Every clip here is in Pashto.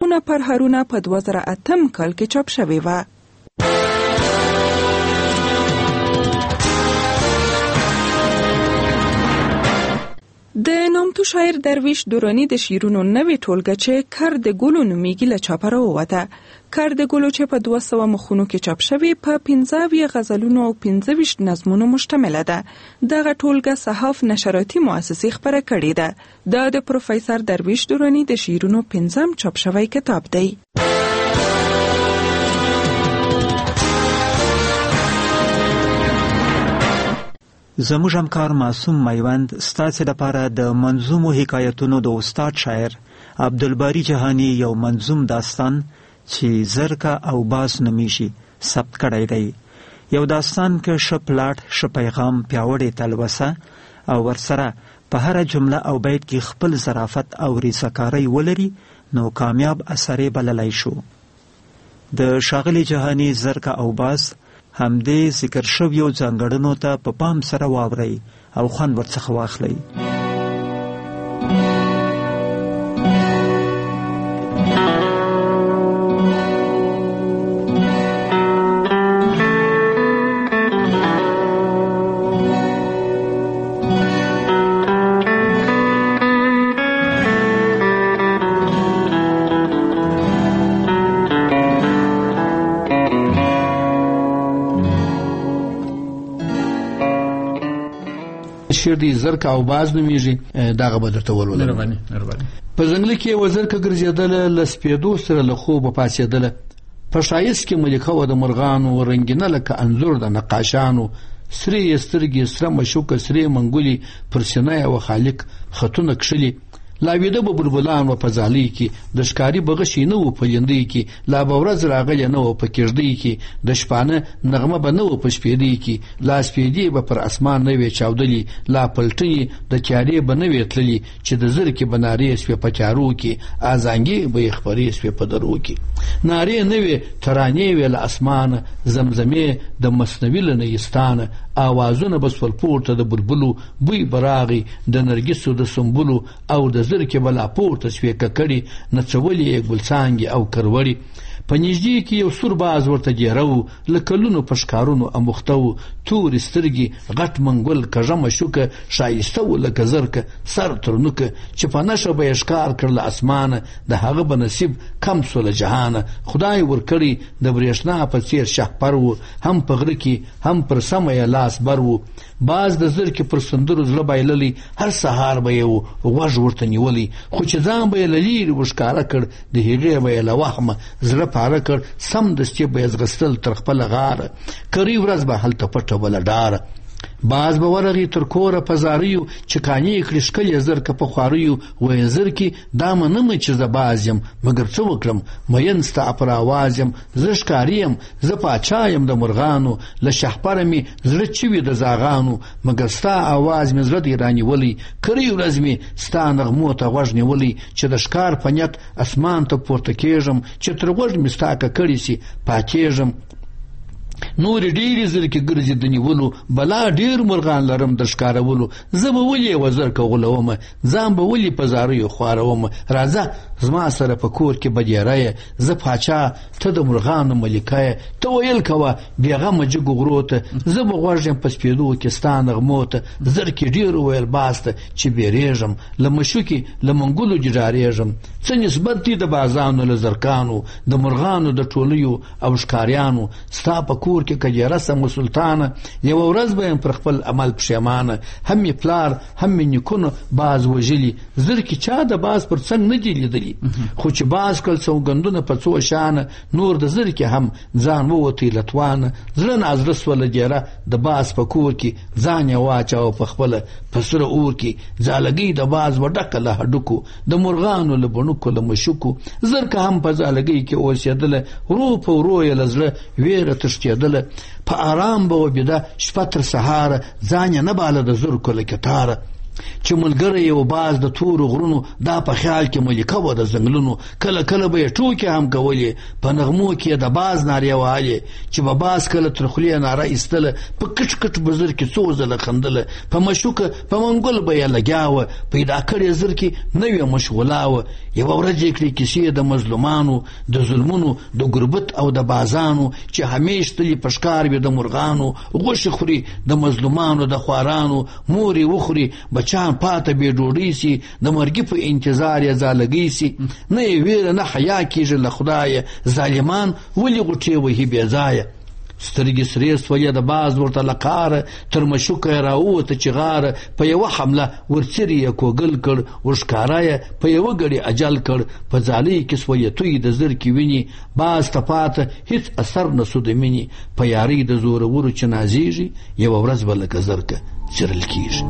څو نفر هرونه په 2008 کال کې چاپ شوې وه. د نامتو شاعر درویش درانی د شعرونو نوې ټولګه چې کر د ګلو نومیږي له چاپه راووته. کر د ګلو چې په 200 مخونو کې چاپ شوې په 15 غزلونو او 25 نظمونو مشتمله ده. دغه ټولګه صحاف نشراتي مؤسسې خپره کړې ده. دا د پروفیسور درویش درانی د شعرونو 15 چاپ شوی کتاب دی. زموږ همکار معصوم میوند ستاسو لپاره د منظومو حکایتونو د استاد شاعر عبدالباری جهانی یو منظوم داستان چې زرکه او باز نومیږي ثبت کړی دی. یو داستان کې ښه پلاټ، ښه پیغام، پیاوړې تلوسه او ورسره په هره جمله او بیت کې خپل ظرافت او ریسکاری ولري نو کامیاب اثر بللی شو. د ښاغلي جهانی زرکه او باز همدې ذکر شویو ځانګړنو ته په پام سره واورئ او خوند ورڅخه واخلئ. شعر دی زرکه او باز نومیږي دغه به درته ولولم. په ځنګل کې یوه زرکه ګرځېدله، له سپېدو سره له خوبه پاڅېدله. په ښایست کې ملکه وه د مرغانو، رنګینه لکه انځور د نقاشانو. سرې یې سترګې، سره مشوکه، سرې منګولې، پر سینه یې وه خالق خطونه کښلي. لا ویده به بلبلان و په ځالۍ کې، د ښکاري به غشي نه و په لیندۍ کې. لا به ورځ راغلې نه وه په کیږدۍ کې، د شپانه نغمه به نه وه په شپېدۍ کې. لا سپېدې به پر اسمان نه وې چاودلې، لا پلټنې د تیارې به نه وې تللې، چې د زرکې به نارې سوې په تیارو کې، ازانګې به یې خپرې سوې په درو کې. نارې نه وې، ترانې وې له اسمانه، زمزمې د مثنوي له نیستانه. آوازونه به سول پورته د بلبلو، بوی به راغی د نرګسو د سنبلو. او د زرکې به لا پورته سوې ککړې، نڅولې یې ګلڅانګې او کروړې. په نږدې کې یو سور باز ورته ګیره و، له کلونو په ښکارونو اموخته و. تورې سترګې، غټ منګول، کږه مشوکه، ښایسته و لکه زرکه، سر ترنوکه. چې په نښه به یې ښکار کړ له اسمانه، د هغه به نصیب کم سو له جهانه. خدای ورکړی د برېښنا په څېر شهپر و، هم په غره کې هم پر سمه یې لاس بر و. باز د زرکې پر سندرو زړه بایللی، هر سهار به یې غوږ ورته نیولی. خو چې ځان به یې له لیرې ورښکاره کړ، د هغې به یې له وهمه زړه پاره کړ. سمدستي به یې ځغستل تر خپله غاره، کرۍ ورځ به هلته پټه بله ډاره. باز به ورغی تر کوره په زاریو، چې کانې یې کړې ښکلې زرکه په خواریو. وایي زرکې دا منمه چې زه باز یم، مګر څه وکړم مین ستا پر آواز یم. زه ښکاري یم، زه پاچا یم د مرغانو، له شهپره مې زړه چوي د زاغانو. مګر ستا آواز مې زړه دی رانیولی، کرۍ ورځ مې ستا نغمو ته غوږ نیولی. چې د ښکار په نیت اسمان ته پورته کېږم، چې تر غوږ مې ستا ککړې سي پاکېږم. نورې ډېرې زرکې ګرځي د نیولو، بلا ډېر مرغان لرم د ښکارولو. زه به ولې یوه زرکه غولومه، ځان به ولې په زاریو خوارومه. راځه زما سره په کور کې بدیره یې، زه پاچا ته د مرغانو ملکه یې. ته ویل کوه بېغمه جګو غرو ته، زه به غوږ یم په سپېدو کې ستا نغمو ته. زرکې ډېر وویل باز ته چې بیریږم، له مشوکې له منګولو دې ډارېږم. څه نسبت دی د بازانو له زرکانو، د مرغانو د ټولیو او ښکاریانو. ستا په کور کې کجیره سم سلطانه، یوه ورځ به یم پر خپل عمل پښیمانه. هم مې پلار هم مې نیکونه باز وژلي، زرکې چا د باز پر څنګ نه دي لیدلي. خو چې باز کړل سوګندونه په څو شانه، نور د زرکې هم ځان ووتی لتوانه. زړه نازړه سوله ګیره د باز په کور کې، ځان یې واچاوه په خپله په سره اور کې. ځالګۍ د باز و ډکه له هډوکو، د مرغانو له بڼکو له مشوکو. زرکه هم په ځالګۍ کې اوسېدله، ورو په ورو یې له زړه ویره تښتېدله. په آرام به وبېده شپه تر سهاره، ځان یې نه باله د زرکو له کتاره. چې ملګری یو باز د تورو غرونو دا په خیال کې ملکه و د ځنګلونو کله کله به یې ټوکې هم کولې په نغمو کې د باز نارې وهلې چې به باز کله تر خولې ناره ایستله په کټ کټ به زر کې څو ځله خندله په مشوکه په منګل به یې لګیا وه پیدا کړې زر کې نوې مشغولا وه یوه ورځ یې کړې کیسې د مظلومانو د ظلمونو د غربت او د بازانو چې همیش تلي په ښکار وي د مرغانو غوښې خوري د مظلومانو د خوارانو مورې وخوري بچان پاته بې ډوډۍ سي د مرګي په انتظار یې ځالګۍ سي نه یې ویره نه حیا کېږي له خدایه ظالمان ولې غوټې وهي بې ځایه سترګې سرې سوې د باز ورته له قاره تر مشوکه یې راووته چغاره په یوه حمله ورڅرې یې کوږل کړ ورښکاره یې په یوه ګړي اجل کړ په ځالۍ کې سوې توی د زر کې ویني باز ته پاته هیڅ اثر نه سو د مینې په یارۍ د زورورو چې نازېږي یوه ورځ به لکه زرکه څیرل کېږي.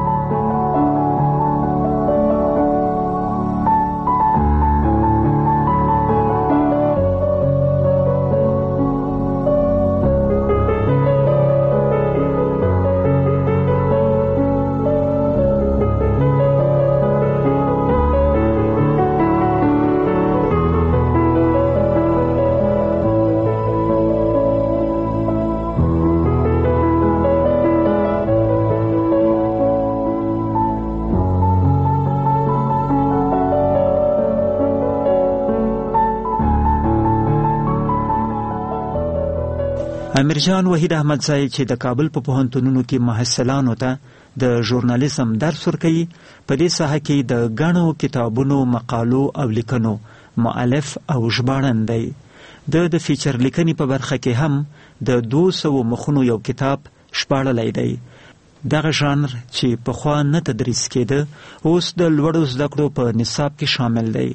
امیرجان وحید احمدزی چې د کابل په پوهنتونونو کې محصلانو ته د ژورنالیزم درس ورکوي په دې ساحه کې د غنو کتابونو مقالو او لیکنو مؤلف او ژباړن دی. د فیچر لیکنې په برخه کې هم د 200 مخونو یو کتاب ژباړلی دی. دغه ژانر چې پخوا نه تدریس کېده اوس د لوړو زده کړو په نصاب کې شامل دی.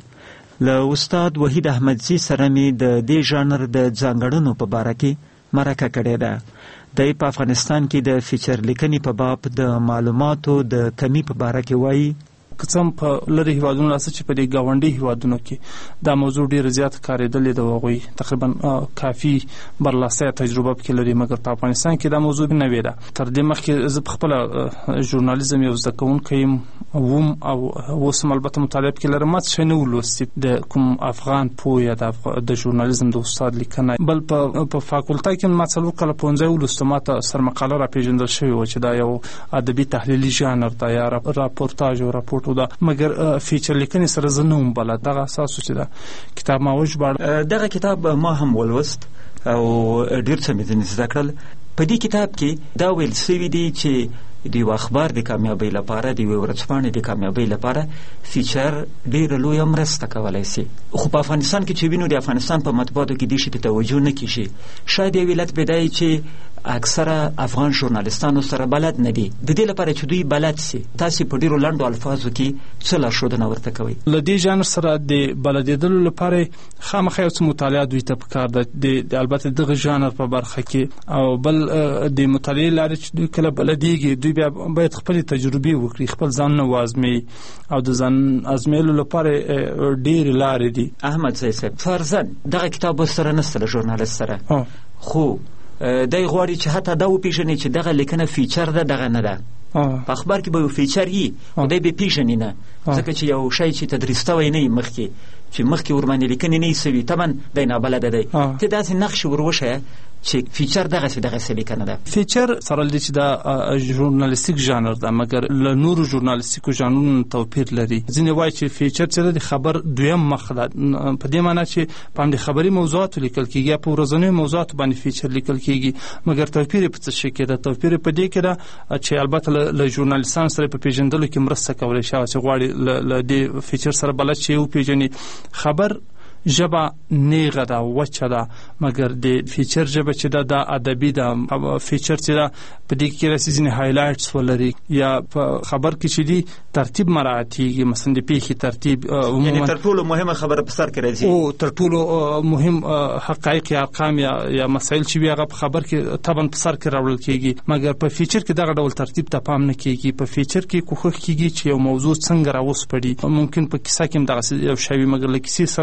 له استاد وحید احمدزی سره مې د دې ژانر د ځانګړنو په باره کې مرکه کړې ده. د په افغانستان کې د فیچر لیکنې په باب د معلوماتو د کمی په باره کې وایي قسم په لری هیوادونو لاسه چې په دې گاونډي هیوادونو کې دا موضوع ډیر زیات کارېدلې ده وغوي تقریبا کافي برلاسه تجربه کې لري مګر په افغانستان کې دا موضوع نه ویده. تر دې مخکې زه خپل ژورنالیزم یو زده کوونکی وم او اوس البته مطالعه کې لرم مات شنه ولوستي د کوم افغان پوهه د ژورنالیزم د استاد لیکنه بل په فاکولټه کې ما څلور کله پونځه ولوستم ماته سر مقاله را پیژندل شوی و چې دا یو ادبي تحلیلي ژانر دی یا راپورتاژ او راپورټ دا مګر فیچر لیکنې سره زنوم بلد دغه اساسو چې دا کتاب ما وژباړ. دغه کتاب ما هم ولوست او ډیر څه مې زده کړل. په دې کتاب کې دا ویل شوي دي چې د یو اخبار د کامیابۍ لپاره د یو ورځپاڼې د کامیابۍ لپاره فیچر ډیره لویه مرسته کولی شي. خو په افغانستان کې چې وینو د افغانستان په مطبوعاتو کې دې شي ته توجه نه کیږي. شاید یو علت پیدا چې اکثره افغان ژورنالیستانو سره بلد نه دي. د دې لپاره چې دوی بلد سي تاسو په ډیرو لنډو الفاظو کې څه لارښودنه ورته کوئ؟ له دې ژانر سره د بلدېدلو لپاره خامخا یو څه مطالعه دوی ته پکار ده د البته دغه ژانر په برخه کې او بل د مطالعې لارې چې دوی کله بلدېږي دوی بیا باید خپل تجربې وکړي خپل ځان نه وازمي او د ځان ازمېلو لپاره ډېرې لارې دي. احمد صاحب فرضاً دغه کتاب سره نسته له ژورنالیست سره خو دای غواړي چې حتی دا وپیژني چې دغه لیکنه فیچر ده دغه نه ده. په اخبار کې به یو فیچر وي خو دی به پیژني نه ځکه چې یو شی چې تدریس شوی نه وي مخکې چې مخکې ورباندې لیکنې نه وي سوي طبعا دی نابلده دی. ته داسې نقش وروښیه چې فیچر دغه لیکنه ده. فیچر سره لدی چې دا ژورنالیستیک ژانر ده مګر له نورو ژورنالیستیکو ژانرونو توپیر لري. ځینې وایي چې فیچر چې د خبر دویم مخ ده په دې معنی چې په همدې خبري موضوعاتو لیکل کېږي په ورځنیو موضوعاتو باندې فیچر لیکل کېږي مګر توپیر په څه شي کې ده؟ توپیر په دې کې ده چې البته له ژورنالیستانو سره په پیژندلو کې مرسته کولی شي چې غواړي له دې فیچر سره بلد شي وپیژني. خبر ژبه نیغه ده وچه ده مګر د فیچر ژبه چې ده دا ادبي ده. فیچر چې ده په دې کې راسي ځینې هایلایټس ولري یا په خبر کې چې دي ترتیب مراعاتېږي مثلا د پیښې ترتیب یعنی تر ټولو مهمه خبره په سر کې راځي او تر ټولو مهم حقایق یا ارقام یا مسایل چې وي هغه په خبر کې طبعا په سر کې راوړل کېږي مګر په فیچر کې دغه ډول ترتیب ته پام نه کېږي. په فیچر کې کوښښ کېږي چې یو موضوع څنګه راوسپړي. ممکن په کیسه کې هم دغسې یو شی وي مګر له کیسې سره هم هغه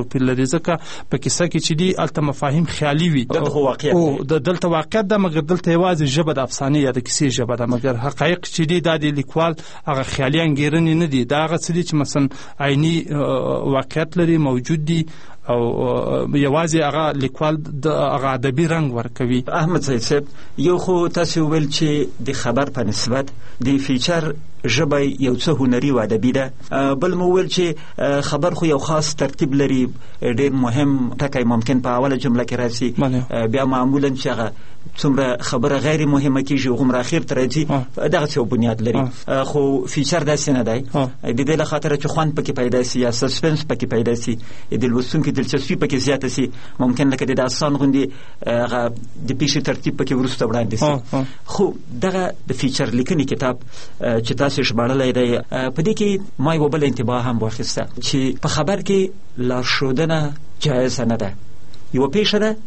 توپیر لري ځکه په کیسه کې چې دی الته مفاهیم خیالي وي او دلته واقعیت ده مګر دلته یوازې ژبه د افسانې یا د کیسې ژبه ده مګر حقایق چې دی د لیکوال هغه خیالي انګیرنې نه دي دا هغه څه دي چې مثلا عیني واقعیت لري موجود دي او یوازې هغه لیکوال د هغه ادبي رنګ ورکوي. احمد سید صاحب یو خو تاسو ویل چې د خبر په نسبت د فیچر ژبه یو څه هنري او ادبي ده بل مو ویل چې خبر خو یو خاص ترتیب لري ډېر مهم ټکی ممکن په اوله جمله کې راشي بیا معمولا چې هغه څومره خبره غیر مهمه کیږي غومره اخر ته راځي دغه څه بنیاد لري خو فیچر داسې نه دی د دې له خاطر چې خوند پکې پیدا سي یا سسپنس پکې پیدا سي د لوستونکو دلچسپي پکې زیاته سي ممکن لکه د داستان غوندي هغه د پیښې ترتیب پکې ورسته وړاندې سي خو دغه د فیچر لیکنې کتاب چې تاسو ژباړلی دی په دې کې ما یو بل انتباه هم واخیسته چې په خبر کې لارښودنه جایزه نه ده یوه پیښه ده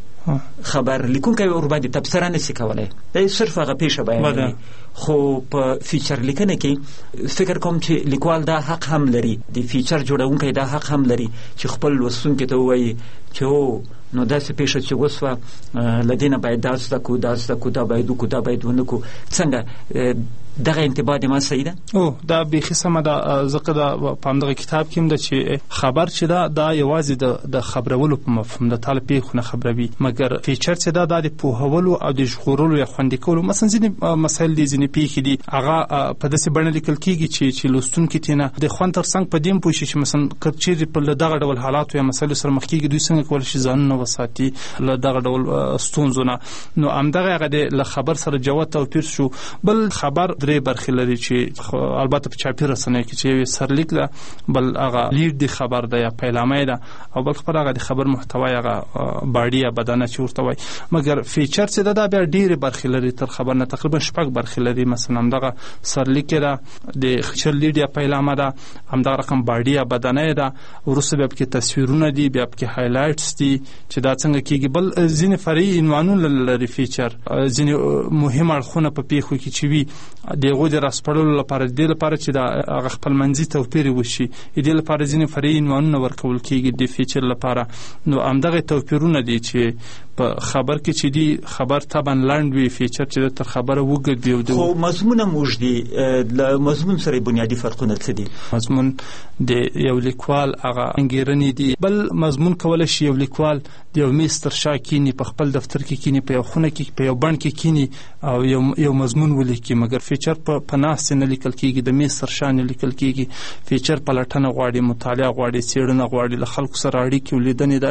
خبر لیکونکی ورباندې تبصره نشي کولی دا صرف هغه پیښه بیانوي خو په فیچر لیکنه کې فکر کوم چې لیکوال دا حق هم لري د فیچر جوړونکی دا حق هم لري چې خپل لوستونکي ته ووایي چې نو داسې پیښه چې وسوه له دې نه باید دا زده کړو دا زده کړو دا باید وکړو دا باید ونه کړو څنګه دغه انتباه د ما صحیح ده دا بیخي سمه ده ځکه دا په همدغه کتاب کې هم ده چې خبر چې دا یوازې د خبرولو په مفهوم د تاله پیښو نه خبروي مګر فیچر چې دا د پوهولو او د ژغورلو یا خوندي کولو مثلا ځینې مسایل دي ځینې پیښې دي هغه په داسې بڼه لیکل کېږي چې لوستونکي ترې نه د خوند تر څنګ په دې هم پوه شي چې مثلا که چیرې په دغه ډول حالاتو یا مسایلو سره مخ کېږي دوی څنګه کولی شي ځانونه وساتي له دغه ډول ستونزو نه نو همدغه هغه له خبر سره جوت توپیر شو بل خبر درې برخې لري چې البته په چاپي رسنیو کې چې یو سرلیک ده بل هغه لیډ دی خبر ده یا پیلامه ده او بل خبر هغه د خبر محتوا هغه باډي یا بدنه چې ورته وایي مګر فیچر چې ده دا بیا ډېرې برخې لري تر خبر نه تقریبا 6 برخې لري مثلا همدغه سرلیک ده د خچر لیډ یا پیلامه ده همدغه رقم باډي یا بدنه ده وروسته بیا پکې تصویرونه دي بیا پکې هایلایټس دي چې دا څنګه کېږي بل ځینې فرعي عنوانونه لري فیچر ځینې مهم اړخونه په پیښو کې چې وي د هغوی د راسپړلو لپاره د دې لپاره چې د هغه خپلمنځي توپیر وشي د دې لپاره ځینې فرعي عنوانونه ورکول کېږي د فیچر لپاره نو همدغه توپیرونه دي چې په خبر کې چې دی خبر طبعا لنډ وي فیچر چې تر خبره وګرځي خو مضمون موږ دی له مضمون سره بنیادی فرقونه څه دي مضمون د یو لیکوال هغه انګیرنې دي بل مضمون کولای شي یو لیکوال د یو میز تر شا کینی په خپل دفتر کې کینی په یو خونه کې په یو بڼ کې کینی او یو مضمون ولیکي مګر فیچر په ناس نه لیکل کېږي د میز تر شا نه لیکل کېږي فیچر پلټنه غواړي مطالعه غواړي څېړنه غواړي له خلکو سره اړیکې ولیدنې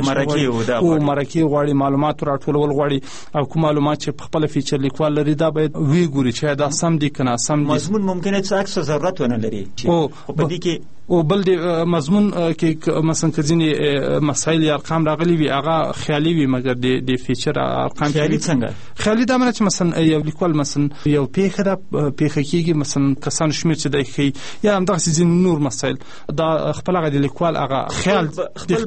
دا مرکې غواړي معلومات راټولول غواړي او کوم معلومات چې په خپل فیچر لیکوال لري دا باید وی ګوري چې دا سم دي کنه سم دي مضمون ممکنه چې عکس ضرورت ونه لري او په دې کې او بل د مضمون کې مثلا کځینی مسایل یا ارقام راغلي وي هغه خیالي وي مګر د فیچر ارقام خیالي څنګه خیالي دا معنی چې مثلا یو لیکوال مثلا یو پیښه ده پیښه کېږي مثلا کسان شمیر چې دی خي یا همدغه ځینې نور مسایل دا خپل هغه د لیکوال هغه خیال خپل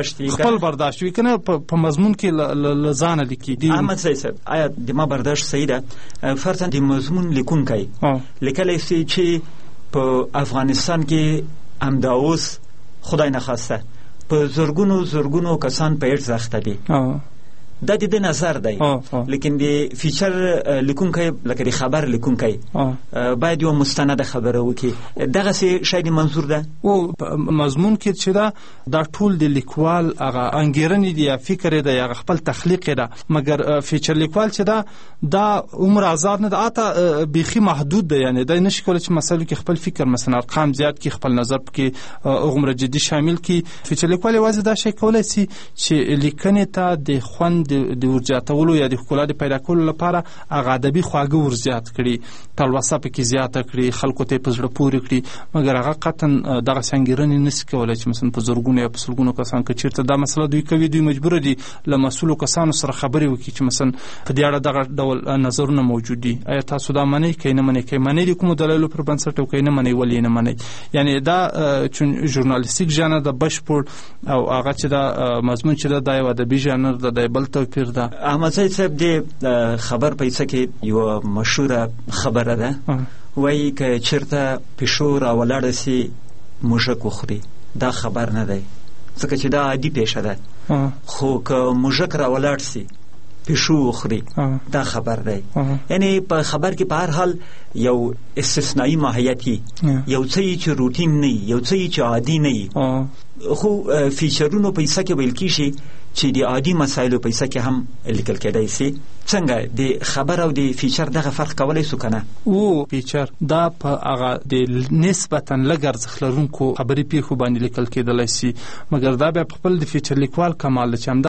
برداشت وي کنه په مضمون کې لزانه لیکي احمد صاحب آیا د ما برداشت صحیح ده فرضاً د مضمون لیکونکی لیکلی سي چې په افغانستان کې همدا اوس خدای نخواسته په زرګونو کسان په ایډز اخته دي دا د نظر دی لیکن د فیچر لیکونکی لکه د خبر لیکونکی باید یو مستند خبره وکړي دغه څه شی د منظور ده او مضمون کې چې دا ټول د لیکوال هغه انګیرنې دي یا فکر دی یا خپل تخلیق ده مګر فیچر لیکوال چې دا عمر آزاد نه ده اته بیخي محدود ده یعنی دا نشي کولای چې مسایلو کې خپل فکر مثلا ارقام زیات کې خپل نظر کې عمر جدي شامل کې فیچر لیکوال یوازې دا شی کولای شي چې لیکنې ته د خوند د ورزیاتولو یا د ښکلا د پیدا کولو لپاره هغه ادبي خواږه ورزیات کړي تلوسه پکې زیاته کړي خلکو ته په زړه پورې کړي مګر هغه قطعا دغه څنګهرنې نشي کولای چې مثلا په زرګونو یا په سلګونو کسان که چیرته دا مسله دوی کوي دوی مجبور دي له مسؤلو کسانو سره خبرې وکړي چې مثلا په دې اړه دغه ډول نظرونه موجود دي آیا تاسو دا منئ که نه منئ که منئ د کومو دلایلو پر بنسټ او که نه منئ ولې نه منئ یعنی دا چون ژورنالیستیک ژانر د بشپړ او هغه چې دا مضمون چې دا یو ادبي ژانر د بل توپیر ده احمد صاحب د خبر پیسه کې یو مشهوره خبره ده وایي که چیرته پیشو راولاړه سي موږک وخوري دا خبر نه دی ځکه چې دا عادي پیښه ده. خو که موږک راولاړ سي پیشو وخوري دا خبر دی. یعنی په خبر کې په هر حال یو استثنایی ماهیت یو څه چې روټین نه یو څه چې عادي نه خو فیچرونو په حصہ کې ویل کیږي چې د عادي مسایلو په حصہ کې هم لیکل کېدای شي. څنګه د خبر او د فیچر دغه فرق کولای شو کنه؟ او فیچر دا په هغه د نسبتا لږ ارزښت لرونکو خبري پیښو باندې لیکل کېدای شي، مګر دا به خپل د فیچر لیکوال کمال چې